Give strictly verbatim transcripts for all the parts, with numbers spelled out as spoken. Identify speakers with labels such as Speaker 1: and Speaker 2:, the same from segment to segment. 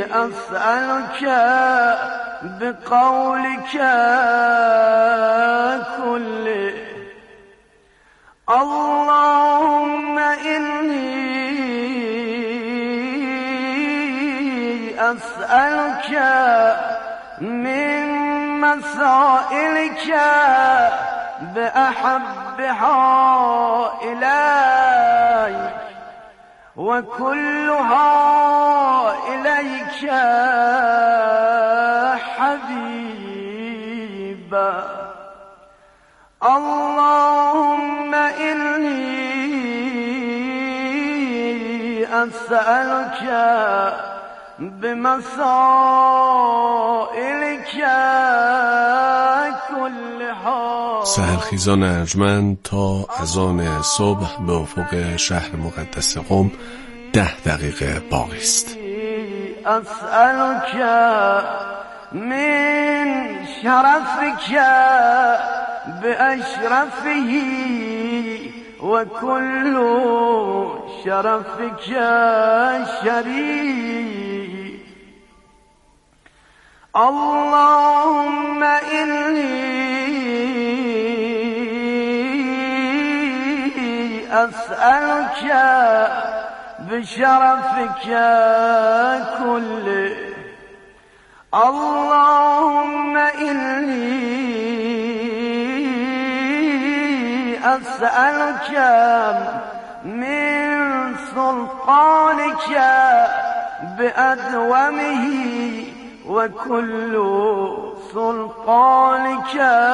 Speaker 1: أسألك بقولك كله اللهم إني أسألك من مسائلك بأحبها إليك وكلها إليك حبيبا اللهم إني أسألك بمسائلك كلها.
Speaker 2: سحرخیزان ارجمند تا اذان صبح به افق شهر مقدس قم ده دقیقه باقی است.
Speaker 1: أسألك من شرفك بأشرفه وكل شرفك شريف اللهم إني أسألك بشرفك كله اللهم إني أسألك من سلطانك بأدومه وكل سلطانك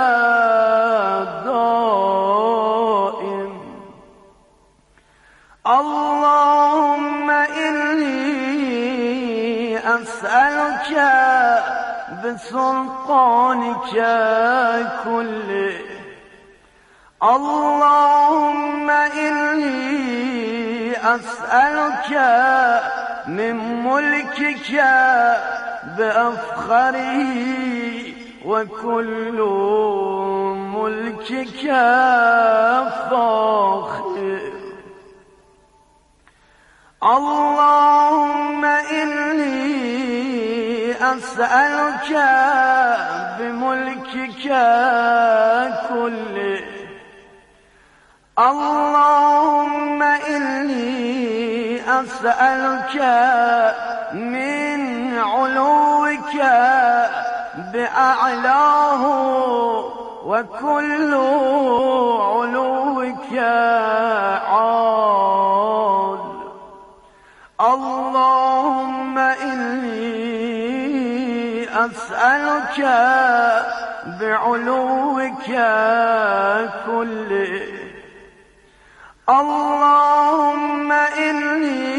Speaker 1: دائم اللهم إني أسألك بسلطانك كله اللهم إني أسألك من ملكك بأفخره وكل ملكك فاخر اللهم إني أسألك بملكك كله اللهم إني أسألك من علوك بأعلاه وكل علوك عال اللهم إني أسألك بعلوك كله اللهم إني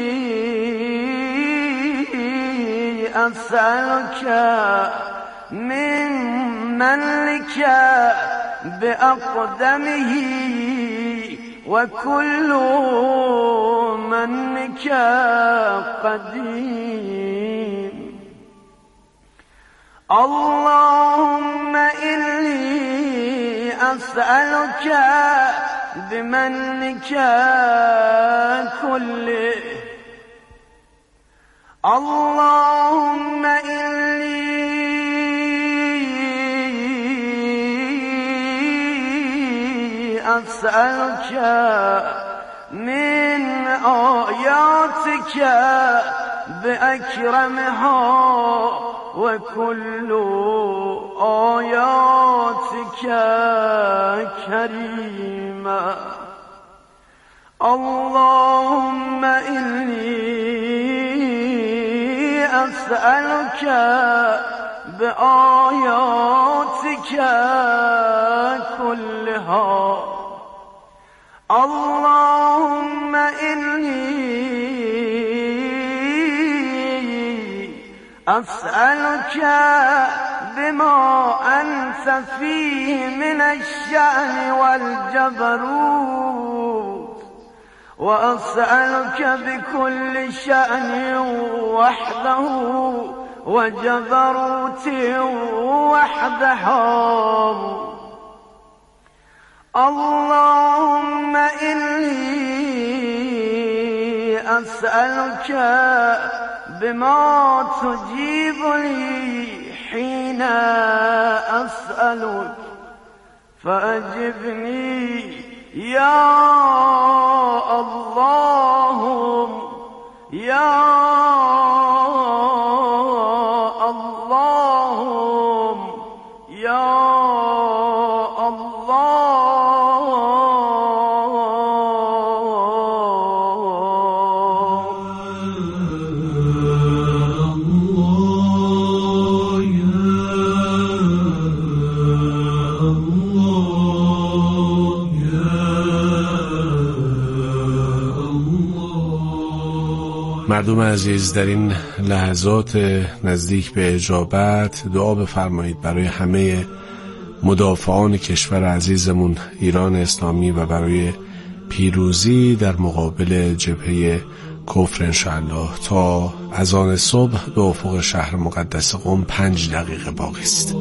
Speaker 1: أسألك من منك بأقدمه وكل منك قديم اللهم إني أسألك بمنك كله اللهم إني أسألك من آياتك بأكرمها وكل آياتك كريمة اللهم إني أسألك بآياتك كلها اللهم إني أسألك بما أنت فيه من الشأن والجبروت وأسألك بكل شأن وحده وجبروت وحده اللهم إني أسألك بما تجيب لي حين أسألك فأجبني يا الله يا الله يا
Speaker 2: مردم عزیز، در این لحظات نزدیک به اجابت دعا بفرمایید برای همه مدافعان کشور عزیزمون ایران اسلامی و برای پیروزی در مقابل جبهه کفر انشاءالله. تا اذان صبح به افق شهر مقدس قم پنج دقیقه باقی است.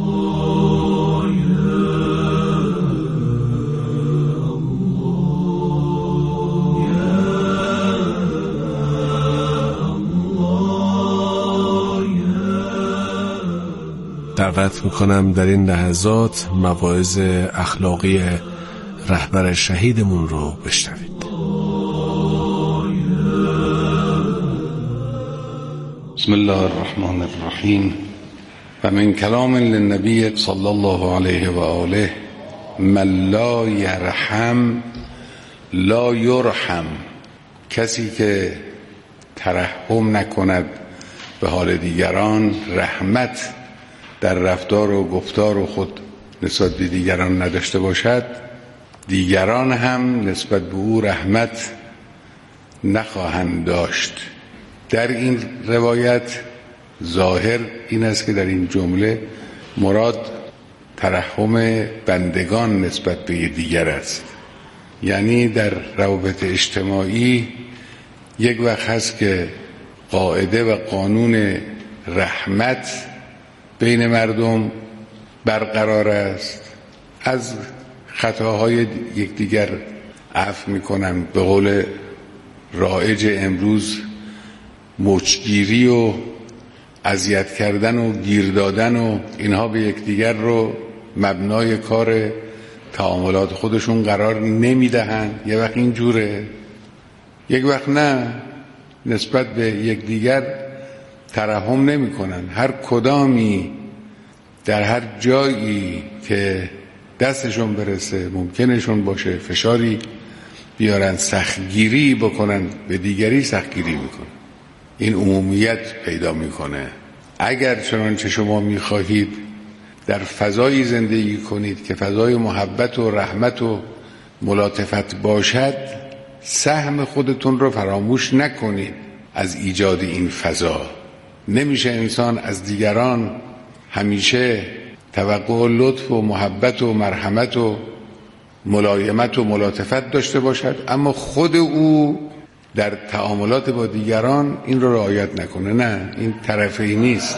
Speaker 2: دعوت میکنم در این لحظات مواعظ اخلاقی رهبر شهیدمون رو بشنوید.
Speaker 3: بسم الله الرحمن الرحیم. و من کلام للنبی صلی الله علیه و آله من لا یرحم لا یرحم. کسی که ترحم نکند به حال دیگران، رحمت در رفتار و گفتار و خود نسبت به دیگران نداشته باشد، دیگران هم نسبت به او رحمت نخواهند داشت. در این روایت ظاهر این است که در این جمله مراد ترحم بندگان نسبت به دیگر است. یعنی در روابط اجتماعی یک وقت هست که قاعده و قانون رحمت بین مردم برقرار است، از خطاهای یکدیگر عفو میکنن. به قول رایج امروز مچگیری و اذیت کردن و گیر دادن و اینها به یکدیگر رو مبنای کار تعاملات خودشون قرار نمیدهن. یه وقت اینجوره، یک وقت نه، نسبت به یکدیگر ترحم نمی کنن. هر کدامی در هر جایی که دستشون برسه ممکنشون باشه فشاری بیارن، سختگیری بکنن، به دیگری سختگیری میکنن. این عمومیت پیدا میکنه. اگر چنانچه شما میخواهید در فضایی زندگی کنید که فضای محبت و رحمت و ملاطفت باشد، سهم خودتون رو فراموش نکنید از ایجاد این فضا. نمیشه انسان از دیگران همیشه توقع لطف و محبت و مرحمت و ملایمت و ملاطفت داشته باشد، اما خود او در تعاملات با دیگران این رو رعایت نکنه. نه، این طرفی نیست.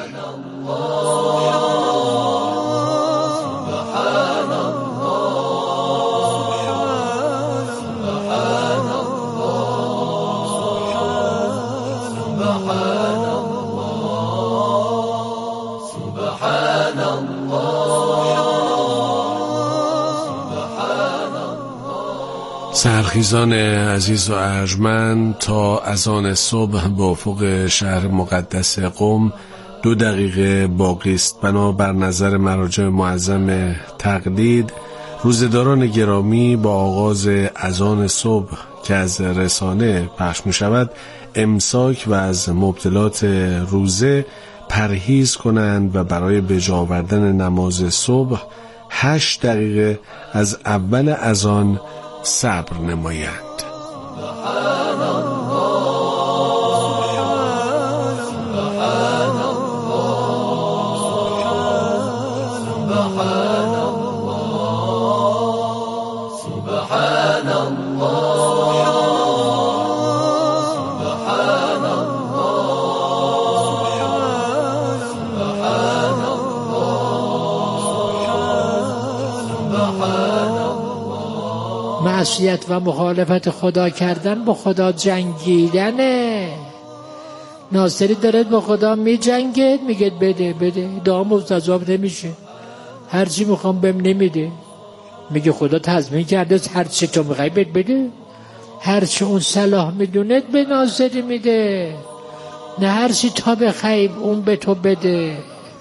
Speaker 2: سرخیزان عزیز و ارجمند، تا اذان صبح به افق شهر مقدس قم دو دقیقه باقی است. بنابر نظر مراجع معظم تقلید، روزه‌داران گرامی با آغاز اذان صبح که از رسانه پخش می شود امساک و از مبطلات روزه پرهیز کنند و برای به جا آوردن نماز صبح هشت دقیقه از اول اذان صبر نمایند. معصیت و مخالفت خدا کردن با خدا جنگیدنه.
Speaker 4: ناصری دارد با خدا می جنگید، میگه بده بده، دعا مستجاب نمیشه، هرچی میخوام بهم نمیده. میگه خدا تضمین کرده هر چی تو میخوای بد بده، هر چی اون صلاح میدونه به ناصری میده، نه هر چی تا بخوای اون به تو بده.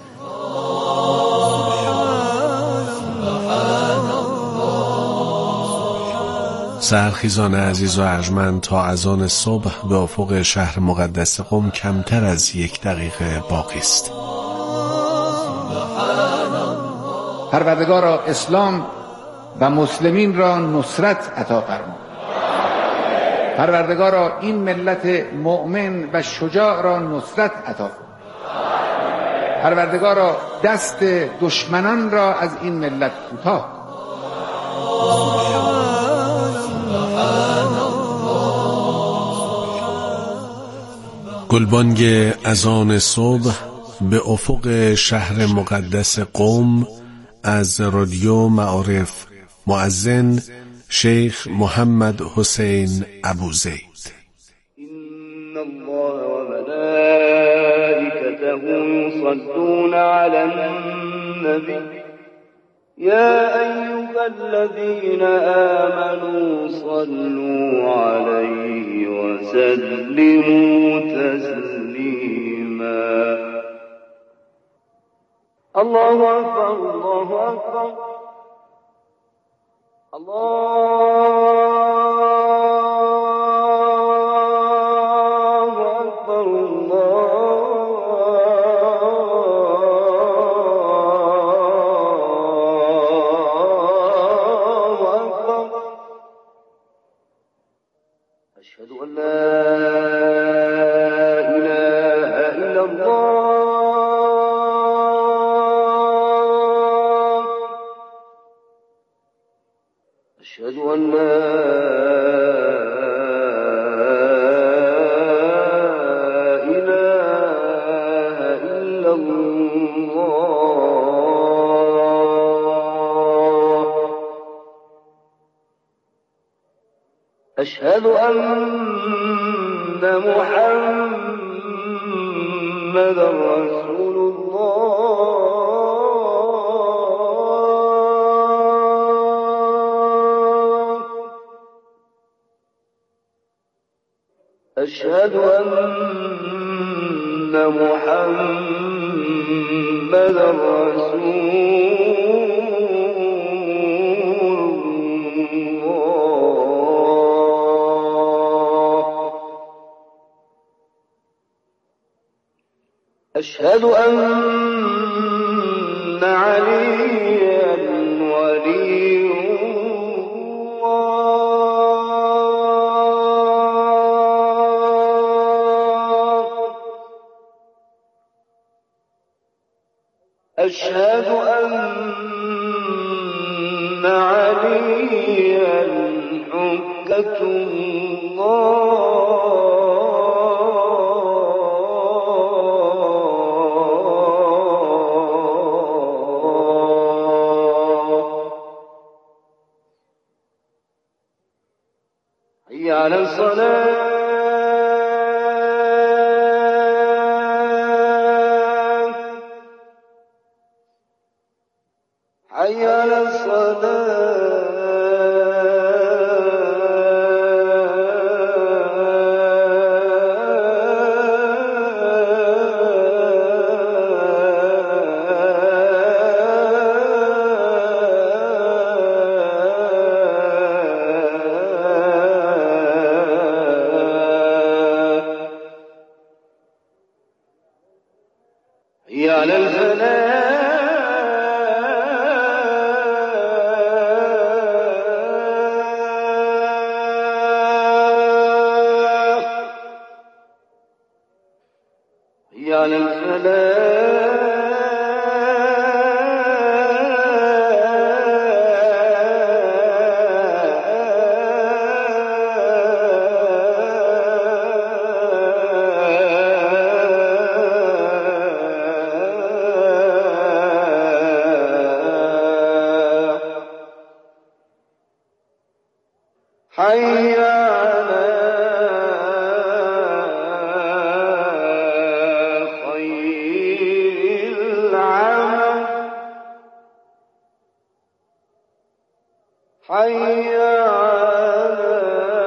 Speaker 2: سرخیزان عزیز و ارجمند، تا اذان صبح به افق شهر مقدس قم کمتر از یک دقیقه باقی است.
Speaker 5: پروردگارا اسلام و مسلمین را نصرت عطا فرما. پروردگارا این ملت مؤمن و شجاع را نصرت عطا فرما. پروردگارا دست دشمنان را از این ملت کوتاه.
Speaker 2: گلبانگ اذان صبح به افق شهر مقدس قم از رادیو معارف، مؤذن شیخ محمد حسین ابوزید.
Speaker 6: إن الله وملائكته يصلون على النبي يا أيها الذين آمنوا صلوا عليه وسلموا تسليما. الله أكبر الله أكبر الله أكبر الله أكبر. أشهد أن لا إله إلا الله. أشهد أن لا إله إلا الله. أشهد أن محمدا رسول الله. أشهد أن محمدا رسول الله. أشهد أن عليا ولي الله. أشهد أن عليا حجة الله. حي على الصلاة. حي على الصلاة. حي على الفلاح. حي على الفلاح. حي على حي على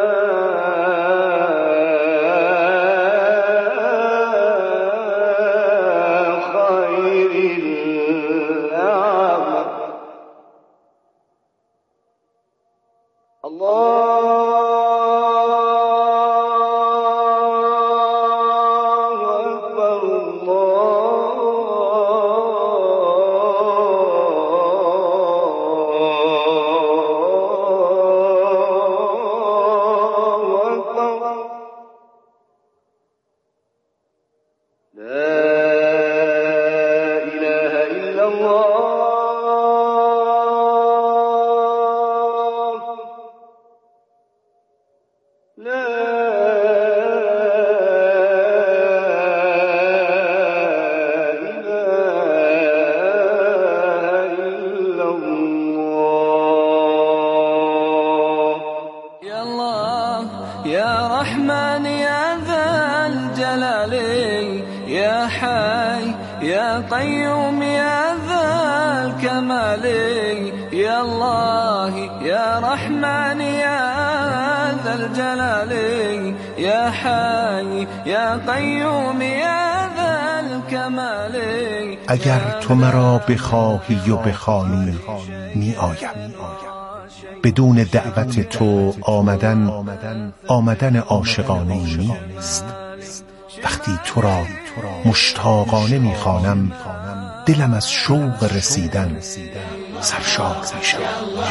Speaker 6: خير الأعمال. الله أكبر الله أكبر. لا إله إلا الله. لا إله إلا الله.
Speaker 1: يا الله يا رحمن يا ذا الجلال يا حي يا قيوم يا ذا الكمال. يا الله يا رحمن يا ذا الجلال يا حي يا قیوم یا ذا الکمال.
Speaker 7: اگر تو مرا بخواهی و بخوانی می آیم. بدون دعوت تو آمدن آمدن عاشقانه نیست. وقتی تو را مشتاقانه می خوانم دلم از شوق رسیدن سرشار می شود.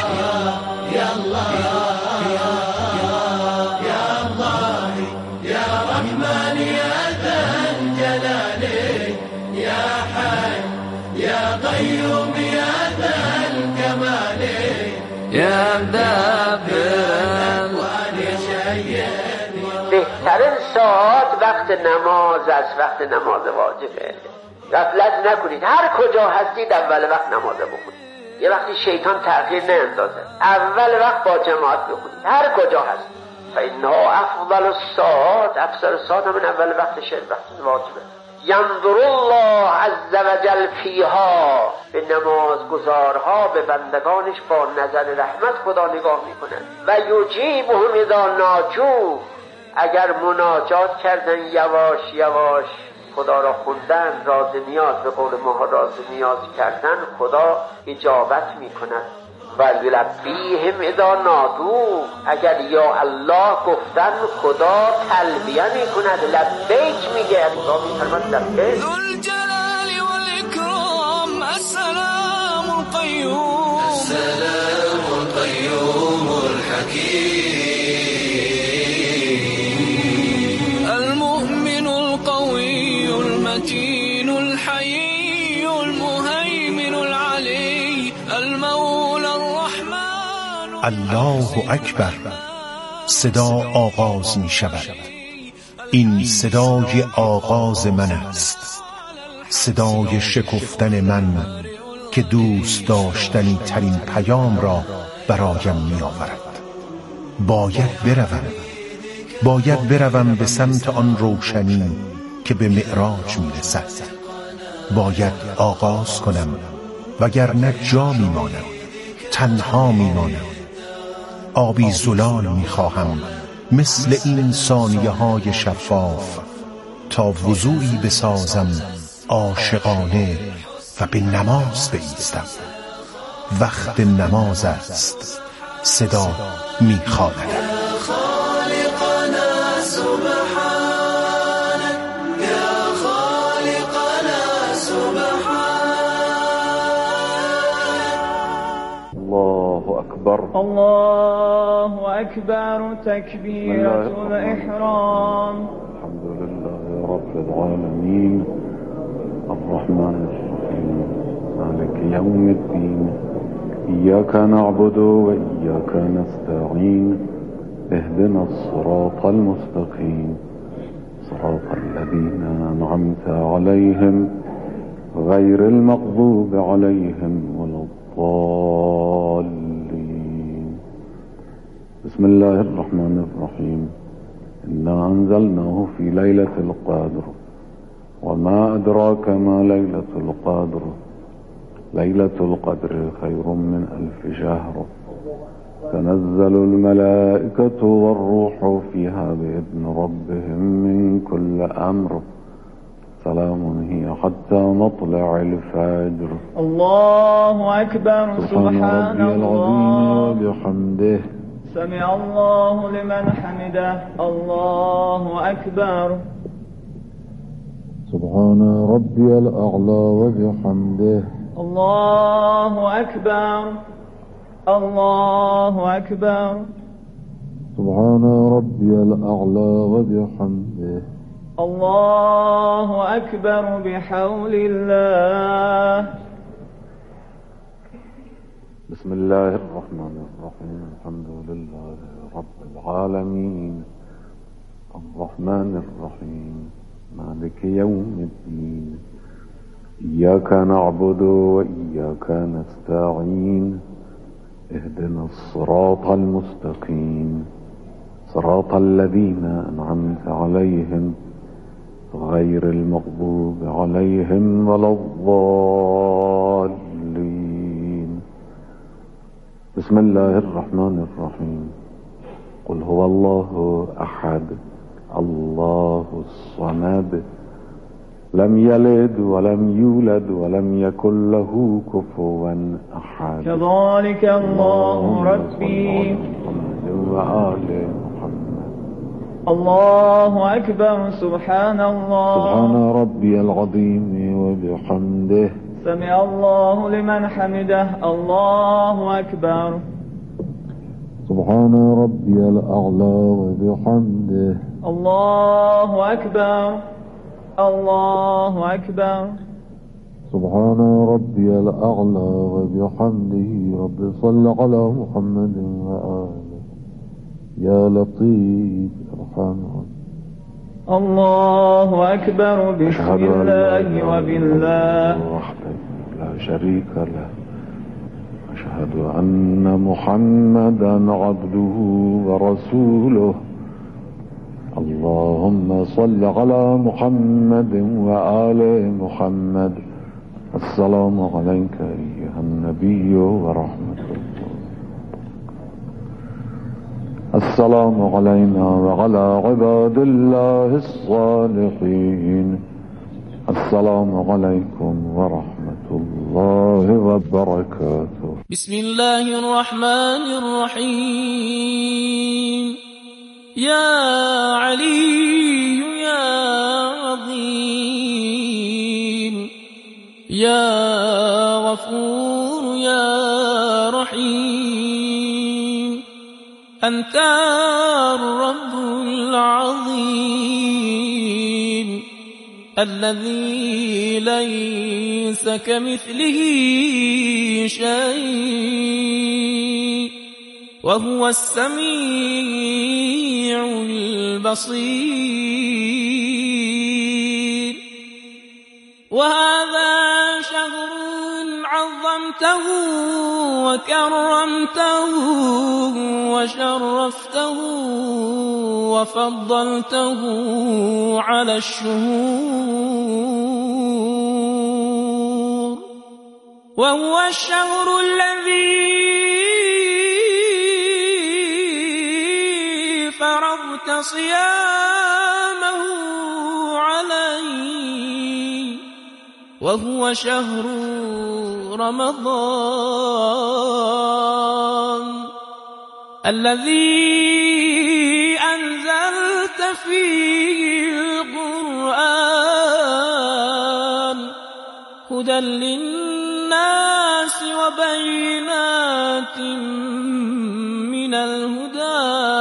Speaker 8: بهترین ساعت وقت نماز است، وقت نماز واجبه. غفلت نکنید، هر کجا هستید اول وقت نماز بخونید. یه وقتی شیطان تأخیر نندازه، اول وقت با جماعت بخونید هر کجا هستید. فإنها افضل الساعات، افضل ساعت همین اول وقت شد، وقت واجبه. ینظر الله عز وجل فیها، به نمازگزارها به بندگانش با نظر رحمت خدا نگاه میکنند. و یجیبهم اذا ناجوا، اگر مناجات کردن یواش یواش خدا را خوندن، راز نیاز به قول ما راز نیاز کردن، خدا اجابت میکند. و یلبیهم اذا نادو، اگر یا الله گفتن خدا تلبیه میکند، لبیک میگه. خدا میفرماد لبیک.
Speaker 1: ذو الجلال والاکرام السلام القیوم السلام القیوم الحکیم المؤمن القوی المتین الحیی المهیمن العلی المولى الرحمن.
Speaker 7: الله اکبر. صدا آغاز می شود. این صدای آغاز من است، صدای شکفتن من که دوست داشتنی ترین پیام را برایم می آورد. باید بروم، باید بروم به سمت آن روشنی که به معراج می رسد. باید آغاز کنم وگرنه جا می مانم، تنها می مانم. آبی زلال می خواهم مثل این ثانیه های شفاف تا وضوعی بسازم عاشقانه و به نماز بایستم. وقت نماز است، صدا می خواندم.
Speaker 9: الله أكبر تكبيرة الإحرام.
Speaker 10: الحمد لله رب العالمين الرحمن الرحيم مالك يوم الدين إياك نعبد وإياك نستعين اهدنا الصراط المستقيم صراط الذين أنعمت عليهم غير المغضوب عليهم ولا الضالين. بسم الله الرحمن الرحيم. إنا أنزلناه في ليلة القدر وما أدراك ما ليلة القدر ليلة القدر خير من ألف شهر تنزل الملائكة والروح فيها بإذن ربهم من كل أمر سلام هي حتى مطلع الفجر.
Speaker 9: الله أكبر.
Speaker 10: سبحان ربي العظيم وبحمده.
Speaker 9: سمع الله لمن حمده. الله أكبر.
Speaker 10: سبحان ربي الأعلى وبحمده.
Speaker 9: الله أكبر. الله أكبر.
Speaker 10: سبحان ربي الأعلى وبحمده.
Speaker 9: الله أكبر بحول الله.
Speaker 10: بسم الله الرحمن الرحيم. الحمد لله رب العالمين الرحمن الرحيم مالك يوم الدين. إياك نعبد وإياك نستعين. اهدنا الصراط المستقيم صراط الذين أنعمت عليهم غير المغضوب عليهم ولا الضالين. بسم الله الرحمن الرحيم. قل هو الله أحد الله الصمد لم يلد ولم يولد ولم يكن له كفوا أحد.
Speaker 9: كذلك الله ربي.
Speaker 10: وآل محمد.
Speaker 9: الله أكبر. سبحان الله.
Speaker 10: سبحان ربي العظيم وبحمده.
Speaker 9: سمع الله لمن حمده. الله أكبر.
Speaker 10: سبحان ربي الأعلى وبحمده.
Speaker 9: الله أكبر. الله أكبر.
Speaker 10: سبحان ربي الأعلى وبحمده. رب صل على محمد وآله يا لطيف ارحم.
Speaker 9: الله أكبر. بسم الله وبالله
Speaker 10: وحده لا شريك له. أشهد أن محمدا عبده ورسوله. اللهم صل على محمد وآل محمد. السلام عليك أيها النبي ورحمة الله. السلام علينا وعلى عباد الله الصالحين. السلام عليكم ورحمة الله وبركاته.
Speaker 1: بسم الله الرحمن الرحيم. يا علي يا عظيم يا غفور يا رحيم. أنت الرب العظيم الذي ليس كمثله شيء وهو السميع البصير. وهذا شهر عظمته وكرمته وشرفته وفضلته على الشهور، وهو الشهر الذي فرضت صيامه علي، وهو شهر رمضان الذي أنزلت فيه القرآن هدى للناس وبينات من الهدى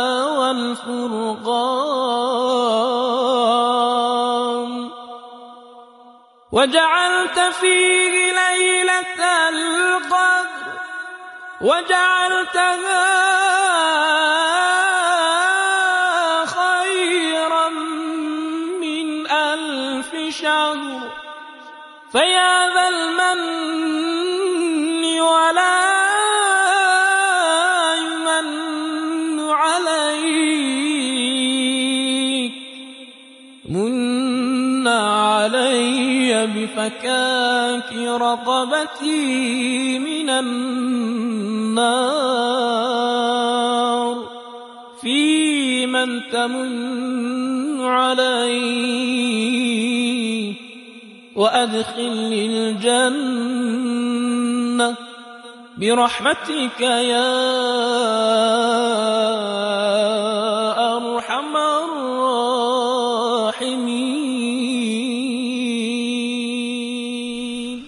Speaker 1: والفرقان، وجعلت فيه ليلة القدر وجعلتها خيرا من ألف شهر. فيا ذا المن ولا يمن عليك، من عليك بفكاك رقبتي من النار في من تمن علي وأدخلني الجنة برحمتك يا أرحم الراحمين.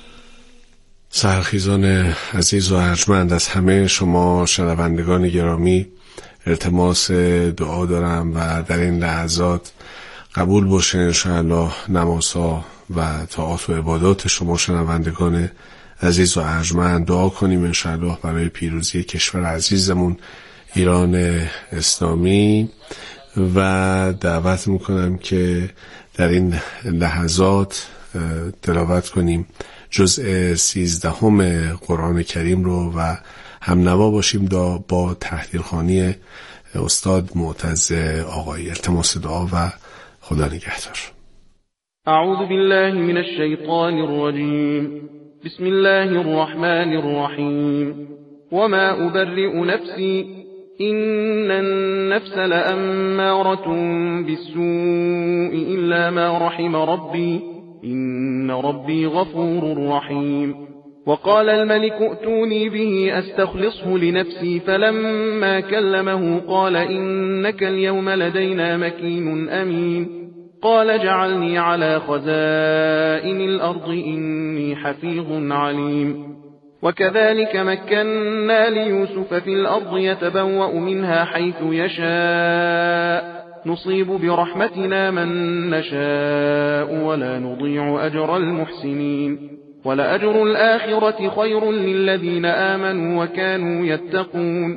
Speaker 2: سرخیزان عزیز و ارجمند، از همه شما شنوندگان گرامی التماس دعا دارم و در این لحظات قبول باشه انشاءالله نمازها و طاعات و عبادات شما شنوندگان عزیز و ارجمند. دعا کنیم انشاءالله برای پیروزی کشور عزیزمون ایران اسلامی و دعوت میکنم که در این لحظات تلاوت کنیم جزء سیزدهم قرآن کریم رو و هم نوا باشیم با تحلیلخوانی استاد معتز آقایی. التماس دعا و خدا نگهدار.
Speaker 11: اعوذ بالله من الشیطان الرجیم. بسم الله الرحمن الرحیم. وما أبرئ نفسي إن النفس لأمارة بالسوء إلا ما رحم ربي إن ربي غفور رحيم. وقال الملك ائتوني به أستخلصه لنفسي فلما كلمه قال إنك اليوم لدينا مكين أمين. قال جعلني على خزائن الأرض إني حفيظ عليم. وكذلك مكنا ليوسف في الأرض يتبوأ منها حيث يشاء نصيب برحمتنا من نشاء ولا نضيع أجر المحسنين. ولأجر الآخرة خير للذين آمنوا وكانوا يتقون.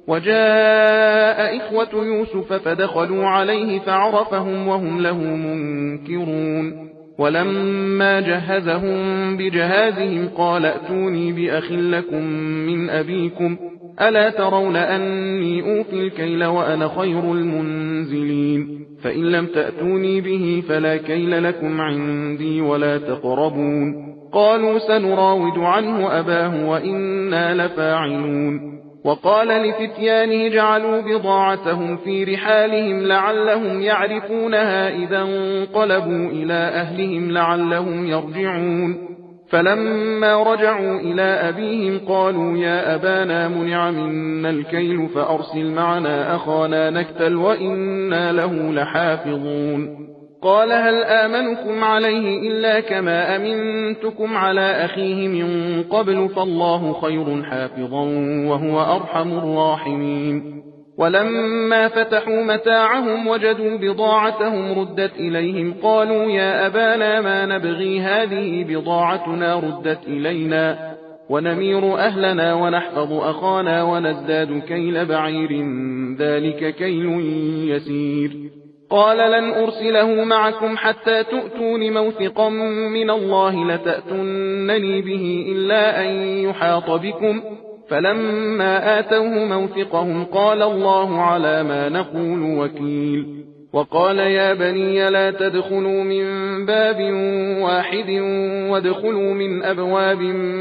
Speaker 11: وجاء إخوة يوسف فدخلوا عليه فعرفهم وهم له منكرون. ولما جهزهم بجهازهم قال ائتوني بأخ لكم من أبيكم ألا ترون أني أوفي الكيل وأنا خير المنزلين. فإن لم تأتوني به فلا كيل لكم عندي ولا تقربون. قالوا سنراود عنه أباه وإنا لفاعلون. وقال لفتيانه جعلوا بضاعتهم في رحالهم لعلهم يعرفونها إذا انقلبوا إلى أهلهم لعلهم يرجعون. فلما رجعوا إلى أبيهم قالوا يا أبانا منع منا الكيل فأرسل معنا أخانا نكتل وإنا له لحافظون. قال هل آمنكم عليه إلا كما أمنتكم على أخيه من قبل فالله خير حافظا وهو أرحم الراحمين. ولما فتحوا متاعهم وجدوا بضاعتهم ردت إليهم قالوا يا أبانا ما نبغي هذه بضاعتنا ردت إلينا ونمير أهلنا ونحفظ أخانا ونزداد كيل بعير ذلك كيل يسير. قال لن أرسله معكم حتى تؤتون موثقا من الله لتأتونني به إلا أن يحاط بكم. فلما آتوه موثقهم قال الله على ما نقول وكيل. وقال يا بني لا تدخلوا من باب واحد وادخلوا من أبواب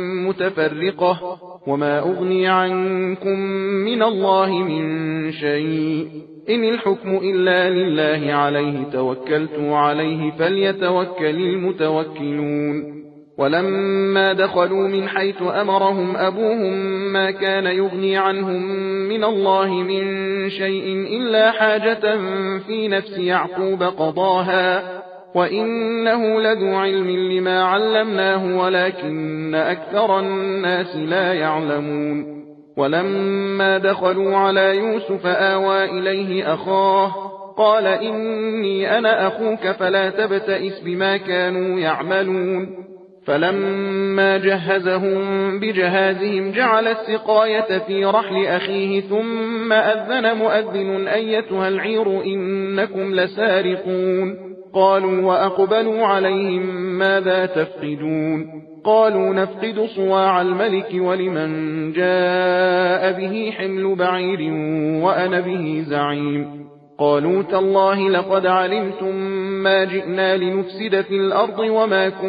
Speaker 11: متفرقة وما أغني عنكم من الله من شيء إن الحكم إلا لله عليه توكلت عليه فليتوكل المتوكلون. ولما دخلوا من حيث أمرهم أبوهم ما كان يغني عنهم من الله من شيء إلا حاجة في نفس يعقوب قضاها وإنه لذو علم لما علمناه ولكن أكثر الناس لا يعلمون. ولما دخلوا على يوسف آوى إليه أخاه قال إني أنا أخوك فلا تبتئس بما كانوا يعملون. فلما جهزهم بجهازهم جعل السقاية في رحل أخيه ثم أذن مؤذن أيتها العير إنكم لسارقون. قالوا وأقبلوا عليهم ماذا تفقدون. قالوا نفقد صواع الملك ولمن جاء به حمل بعير وأنا به زعيم. قالوا تالله لقد علمتم ما جئنا لنفسد في الأرض وما كنا